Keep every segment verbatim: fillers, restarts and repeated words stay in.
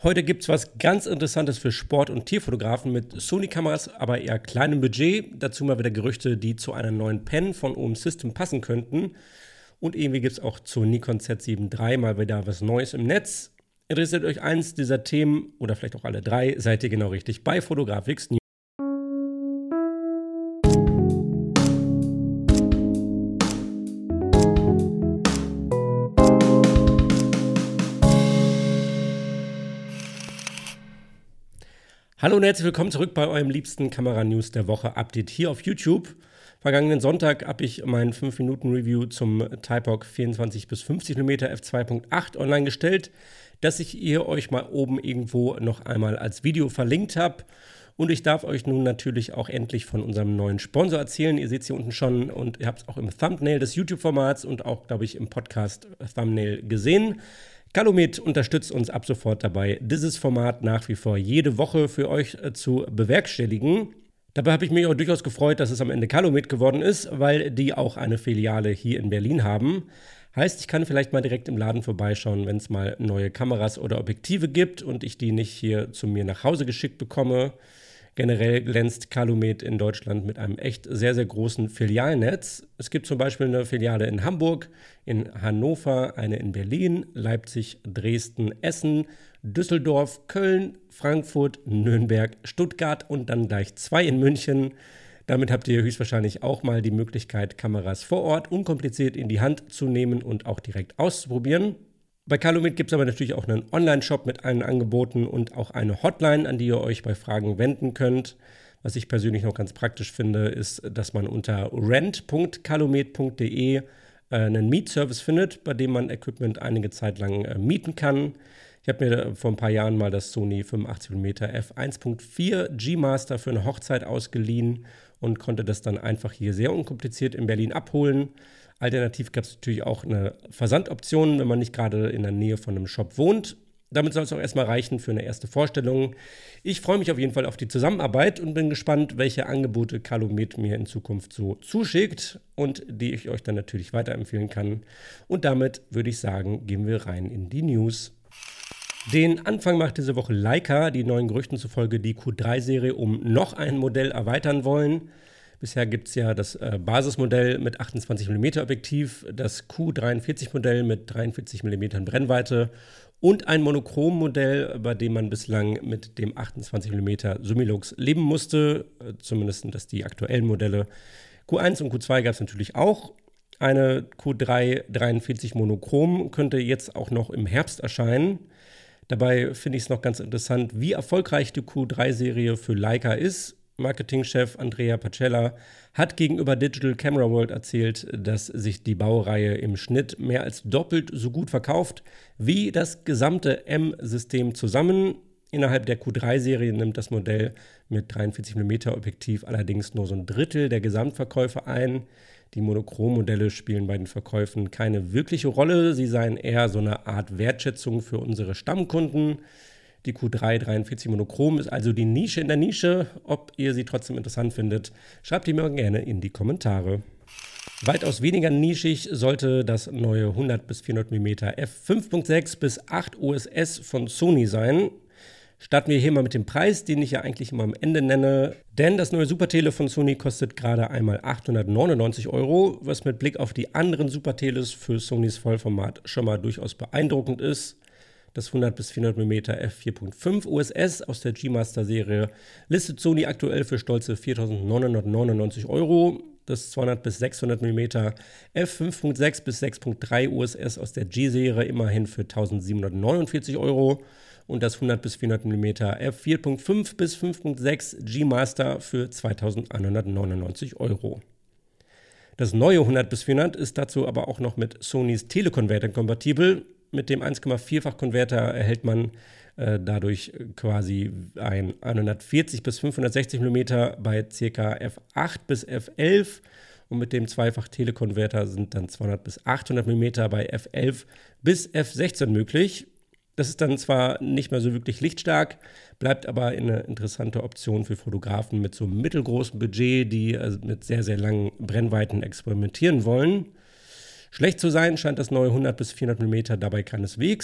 Heute gibt es was ganz Interessantes für Sport- und Tierfotografen mit Sony-Kameras, aber eher kleinem Budget. Dazu mal wieder Gerüchte, die zu einer neuen Pen von O M System passen könnten. Und irgendwie gibt es auch zur Nikon Z sieben drei mal wieder was Neues im Netz. Interessiert euch eins dieser Themen oder vielleicht auch alle drei, seid ihr genau richtig bei Fotografix News. Hallo und herzlich willkommen zurück bei eurem liebsten Kamera-News der Woche Update hier auf YouTube. Vergangenen Sonntag habe ich mein fünf Minuten Review zum Type-Hawk vierundzwanzig bis fünfzig Millimeter f zwei Punkt acht online gestellt, das ich hier euch mal oben irgendwo noch einmal als Video verlinkt habe. Und ich darf euch nun natürlich auch endlich von unserem neuen Sponsor erzählen. Ihr seht es hier unten schon und ihr habt es auch im Thumbnail des YouTube-Formats und auch, glaube ich, im Podcast-Thumbnail gesehen. Calumet unterstützt uns ab sofort dabei, dieses Format nach wie vor jede Woche für euch äh, zu bewerkstelligen. Dabei habe ich mich auch durchaus gefreut, dass es am Ende Calumet geworden ist, weil die auch eine Filiale hier in Berlin haben. Heißt, ich kann vielleicht mal direkt im Laden vorbeischauen, wenn es mal neue Kameras oder Objektive gibt und ich die nicht hier zu mir nach Hause geschickt bekomme. Generell glänzt Calumet in Deutschland mit einem echt sehr, sehr großen Filialnetz. Es gibt zum Beispiel eine Filiale in Hamburg, in Hannover, eine in Berlin, Leipzig, Dresden, Essen, Düsseldorf, Köln, Frankfurt, Nürnberg, Stuttgart und dann gleich zwei in München. Damit habt ihr höchstwahrscheinlich auch mal die Möglichkeit, Kameras vor Ort unkompliziert in die Hand zu nehmen und auch direkt auszuprobieren. Bei Calumet gibt es aber natürlich auch einen Online-Shop mit allen Angeboten und auch eine Hotline, an die ihr euch bei Fragen wenden könnt. Was ich persönlich noch ganz praktisch finde, ist, dass man unter rent punkt calumet punkt de äh, einen Mietservice findet, bei dem man Equipment einige Zeit lang äh, mieten kann. Ich habe mir vor ein paar Jahren mal das Sony fünfundachtzig Millimeter f eins Punkt vier G-Master für eine Hochzeit ausgeliehen und konnte das dann einfach hier sehr unkompliziert in Berlin abholen. Alternativ gab es natürlich auch eine Versandoption, wenn man nicht gerade in der Nähe von einem Shop wohnt. Damit soll es auch erstmal reichen für eine erste Vorstellung. Ich freue mich auf jeden Fall auf die Zusammenarbeit und bin gespannt, welche Angebote Calumet mir in Zukunft so zuschickt und die ich euch dann natürlich weiterempfehlen kann. Und damit würde ich sagen, gehen wir rein in die News. Den Anfang macht diese Woche Leica, die neuen Gerüchten zufolge die Q drei Serie um noch ein Modell erweitern wollen. Bisher gibt es ja das äh, Basismodell mit achtundzwanzig Millimeter Objektiv, das Q dreiundvierzig Modell mit dreiundvierzig Millimeter Brennweite und ein Monochrom-Modell, bei dem man bislang mit dem achtundzwanzig Millimeter Summilux leben musste. Äh, zumindest sind das die aktuellen Modelle. Q eins und Q zwei gab es natürlich auch. Eine Q drei dreiundvierzig Monochrom könnte jetzt auch noch im Herbst erscheinen. Dabei finde ich es noch ganz interessant, wie erfolgreich die Q drei Serie für Leica ist. Marketingchef Andrea Pacella hat gegenüber Digital Camera World erzählt, dass sich die Baureihe im Schnitt mehr als doppelt so gut verkauft wie das gesamte M-System zusammen. Innerhalb der Q drei Serie nimmt das Modell mit dreiundvierzig Millimeter Objektiv allerdings nur so ein Drittel der Gesamtverkäufe ein. Die Monochrom-Modelle spielen bei den Verkäufen keine wirkliche Rolle. Sie seien eher so eine Art Wertschätzung für unsere Stammkunden. Die Q drei dreiundvierzig Monochrom ist also die Nische in der Nische. Ob ihr sie trotzdem interessant findet, schreibt die mir gerne in die Kommentare. Weitaus weniger nischig sollte das neue hundert bis vierhundert Millimeter f fünf Punkt sechs bis acht O S S von Sony sein. Starten wir hier mal mit dem Preis, den ich ja eigentlich immer am Ende nenne. Denn das neue Supertele von Sony kostet gerade einmal achthundertneunundneunzig Euro, was mit Blick auf die anderen Superteles für Sonys Vollformat schon mal durchaus beeindruckend ist. Das hundert bis vierhundert Millimeter f vier Punkt fünf O S S aus der G-Master-Serie listet Sony aktuell für stolze viertausendneunhundertneunundneunzig Euro. Das zweihundert bis sechshundert Millimeter f fünf Punkt sechs bis sechs Punkt drei O S S aus der G-Serie immerhin für eintausendsiebenhundertneunundvierzig Euro. Und das hundert bis vierhundert Millimeter f vier Punkt fünf bis fünf Punkt sechs G-Master für zweitausendeinhundertneunundneunzig Euro. Das neue hundert bis vierhundert ist dazu aber auch noch mit Sonys Teleconverter kompatibel. Mit dem eins Komma vier-fach Konverter erhält man äh, dadurch quasi ein hundertvierzig bis fünfhundertsechzig Millimeter bei ca. f acht bis f elf und mit dem zweifach Telekonverter sind dann zweihundert bis achthundert Millimeter bei f elf bis f sechzehn möglich. Das ist dann zwar nicht mehr so wirklich lichtstark, bleibt aber eine interessante Option für Fotografen mit so einem mittelgroßen Budget, die also mit sehr, sehr langen Brennweiten experimentieren wollen. Schlecht zu sein scheint das neue hundert bis vierhundert Millimeter dabei keineswegs.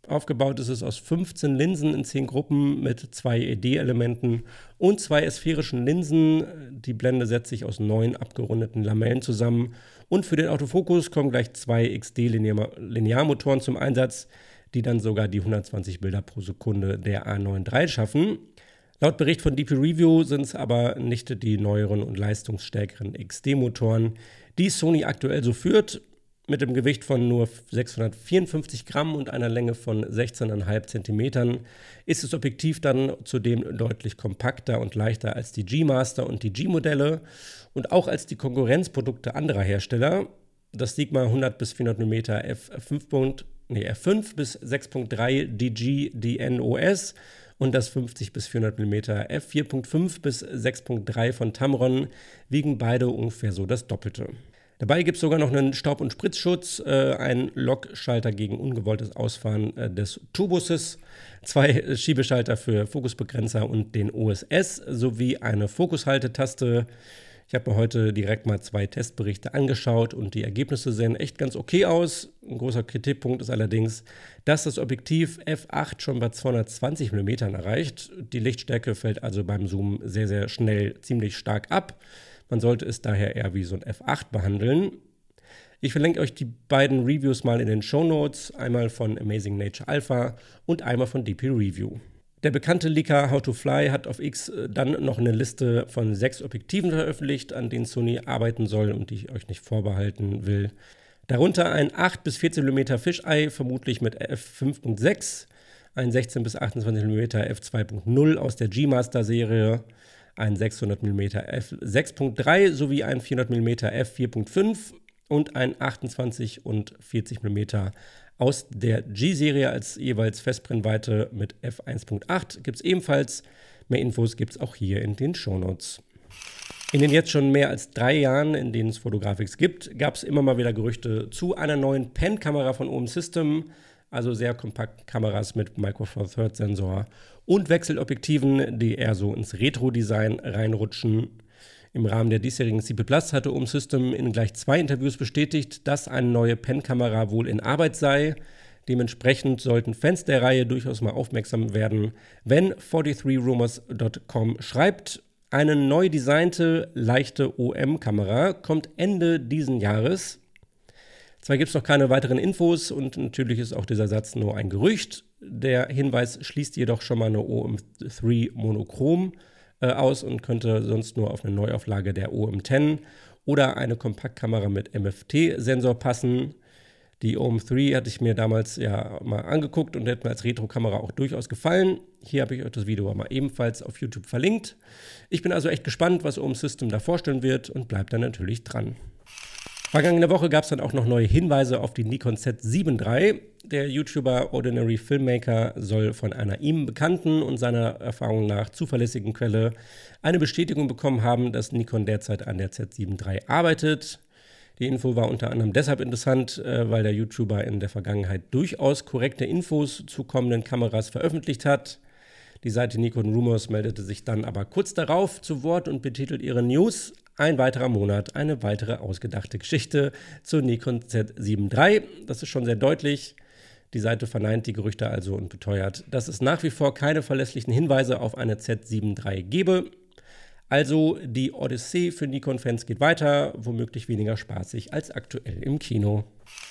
Aufgebaut ist es aus fünfzehn Linsen in zehn Gruppen mit zwei E D-Elementen und zwei sphärischen Linsen. Die Blende setzt sich aus neun abgerundeten Lamellen zusammen. Und für den Autofokus kommen gleich zwei X D-Linearmotoren zum Einsatz, die dann sogar die hundertzwanzig Bilder pro Sekunde der A neun drei schaffen. Laut Bericht von D P Review sind es aber nicht die neueren und leistungsstärkeren X D-Motoren, die Sony aktuell so führt. Mit dem Gewicht von nur sechshundertvierundfünfzig Gramm und einer Länge von sechzehn Komma fünf Zentimetern ist das Objektiv dann zudem deutlich kompakter und leichter als die G-Master und die G-Modelle und auch als die Konkurrenzprodukte anderer Hersteller. Das Sigma hundert bis vierhundert Millimeter f fünf, nee, f fünf bis sechs Komma drei D G D N O S und das fünfzig bis vierhundert Millimeter f vier Komma fünf bis sechs Komma drei von Tamron wiegen beide ungefähr so das Doppelte. Dabei gibt es sogar noch einen Staub- und Spritzschutz, äh, einen Lockschalter gegen ungewolltes Ausfahren äh, des Turbuses, zwei Schiebeschalter für Fokusbegrenzer und den O S S sowie eine Fokushaltetaste. Ich habe mir heute direkt mal zwei Testberichte angeschaut und die Ergebnisse sehen echt ganz okay aus. Ein großer Kritikpunkt ist allerdings, dass das Objektiv f acht schon bei zweihundertzwanzig Millimeter erreicht. Die Lichtstärke fällt also beim Zoom sehr, sehr schnell ziemlich stark ab. Man sollte es daher eher wie so ein f acht behandeln. Ich verlinke euch die beiden Reviews mal in den Shownotes, einmal von Amazing Nature Alpha und einmal von D P Review. Der bekannte Leaker How to Fly hat auf X dann noch eine Liste von sechs Objektiven veröffentlicht, an denen Sony arbeiten soll und die ich euch nicht vorbehalten will. Darunter ein acht bis vierzehn Millimeter Fisheye, vermutlich mit f fünf Komma sechs, ein sechzehn bis achtundzwanzig Millimeter f zwei Komma null aus der G-Master-Serie, ein sechshundert Millimeter f sechs Komma drei sowie ein vierhundert Millimeter f vier Komma fünf und ein achtundzwanzig und vierzig Millimeter aus der G-Serie als jeweils Festbrennweite mit f eins Komma acht gibt es ebenfalls. Mehr Infos gibt es auch hier in den Shownotes. In den jetzt schon mehr als drei Jahren, in denen es Photographics gibt, gab es immer mal wieder Gerüchte zu einer neuen Pen-Kamera von O M System, also sehr kompakten Kameras mit Micro Four Thirds Sensor und Wechselobjektiven, die eher so ins Retro-Design reinrutschen. Im Rahmen der diesjährigen C P Plus hatte O M System in gleich zwei Interviews bestätigt, dass eine neue Pen-Kamera wohl in Arbeit sei. Dementsprechend sollten Fans der Reihe durchaus mal aufmerksam werden, wenn dreiundvierzig rumors Punkt com schreibt, eine neu designte, leichte O M-Kamera kommt Ende diesen Jahres. Zwar gibt es noch keine weiteren Infos und natürlich ist auch dieser Satz nur ein Gerücht. Der Hinweis schließt jedoch schon mal eine O M drei Monochrom äh, aus und könnte sonst nur auf eine Neuauflage der O M zehn oder eine Kompaktkamera mit M F T-Sensor passen. Die O M drei hatte ich mir damals ja mal angeguckt und hat mir als Retro-Kamera auch durchaus gefallen. Hier habe ich euch das Video mal ebenfalls auf YouTube verlinkt. Ich bin also echt gespannt, was O M System da vorstellen wird und bleibt dann natürlich dran. Vergangene Woche gab es dann auch noch neue Hinweise auf die Nikon Z sieben drei. Der YouTuber Ordinary Filmmaker soll von einer ihm bekannten und seiner Erfahrung nach zuverlässigen Quelle eine Bestätigung bekommen haben, dass Nikon derzeit an der Z sieben drei arbeitet. Die Info war unter anderem deshalb interessant, weil der YouTuber in der Vergangenheit durchaus korrekte Infos zu kommenden Kameras veröffentlicht hat. Die Seite Nikon Rumors meldete sich dann aber kurz darauf zu Wort und betitelt ihre News: Ein weiterer Monat, eine weitere ausgedachte Geschichte zur Nikon Z sieben drei. Das ist schon sehr deutlich. Die Seite verneint die Gerüchte also und beteuert, dass es nach wie vor keine verlässlichen Hinweise auf eine Z sieben drei gebe. Also die Odyssee für Nikon-Fans geht weiter, womöglich weniger spaßig als aktuell im Kino.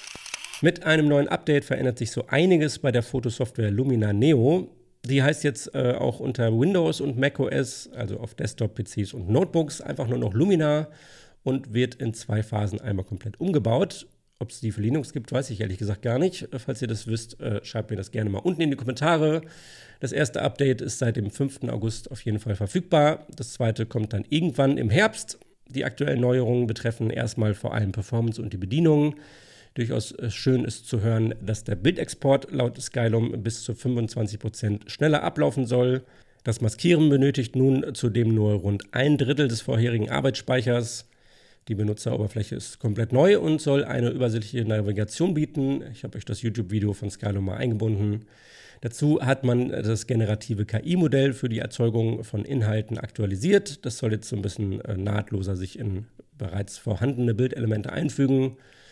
Mit einem neuen Update verändert sich so einiges bei der Fotosoftware Lumina Neo. Die heißt jetzt äh, auch unter Windows und macOS, also auf Desktop-P Cs und Notebooks, einfach nur noch Lumina und wird in zwei Phasen einmal komplett umgebaut. Ob es die für Linux gibt, weiß ich ehrlich gesagt gar nicht. Falls ihr das wisst, äh, schreibt mir das gerne mal unten in die Kommentare. Das erste Update ist seit dem fünften August auf jeden Fall verfügbar. Das zweite kommt dann irgendwann im Herbst. Die aktuellen Neuerungen betreffen erstmal vor allem Performance und die Bedienung. Durchaus schön ist zu hören, dass der Bildexport laut Skylum bis zu fünfundzwanzig Prozent schneller ablaufen soll. Das Maskieren benötigt nun zudem nur rund ein Drittel des vorherigen Arbeitsspeichers. Die Benutzeroberfläche ist komplett neu und soll eine übersichtliche Navigation bieten. Ich habe euch das YouTube-Video von Skylum mal eingebunden. Dazu hat man das generative K I-Modell für die Erzeugung von Inhalten aktualisiert. Das soll jetzt so ein bisschen nahtloser sich in bereits vorhandene Bildelemente einfügen.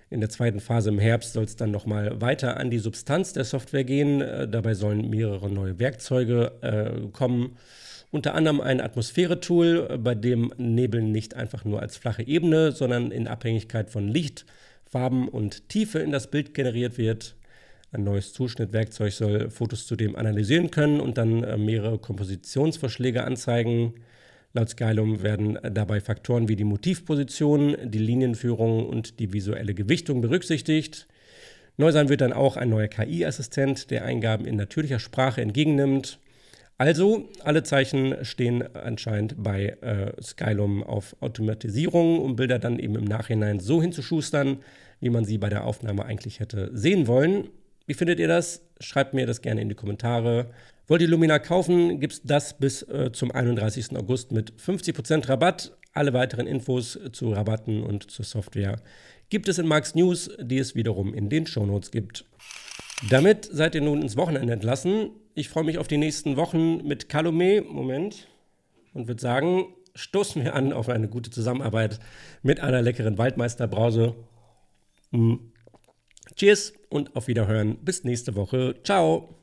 In der zweiten Phase im Herbst soll es dann nochmal weiter an die Substanz der Software gehen. Äh, dabei sollen mehrere neue Werkzeuge äh, kommen. Unter anderem ein Atmosphäre-Tool, bei dem Nebel nicht einfach nur als flache Ebene, sondern in Abhängigkeit von Licht, Farben und Tiefe in das Bild generiert wird. Ein neues Zuschnittwerkzeug soll Fotos zudem analysieren können und dann äh, mehrere Kompositionsvorschläge anzeigen. Laut Skylum werden dabei Faktoren wie die Motivposition, die Linienführung und die visuelle Gewichtung berücksichtigt. Neu sein wird dann auch ein neuer K I-Assistent, der Eingaben in natürlicher Sprache entgegennimmt. Also, alle Zeichen stehen anscheinend bei äh, Skylum auf Automatisierung, um Bilder dann eben im Nachhinein so hinzuschustern, wie man sie bei der Aufnahme eigentlich hätte sehen wollen. Wie findet ihr das? Schreibt mir das gerne in die Kommentare. Wollt ihr Lumina kaufen, gibt es das bis äh, zum einunddreißigsten August mit fünfzig Prozent Rabatt. Alle weiteren Infos zu Rabatten und zur Software gibt es in Marks News, die es wiederum in den Shownotes gibt. Damit seid ihr nun ins Wochenende entlassen. Ich freue mich auf die nächsten Wochen mit Calumet, Moment, und würde sagen, stoßen wir an auf eine gute Zusammenarbeit mit einer leckeren Waldmeisterbrause. Mm. Cheers und auf Wiederhören. Bis nächste Woche. Ciao.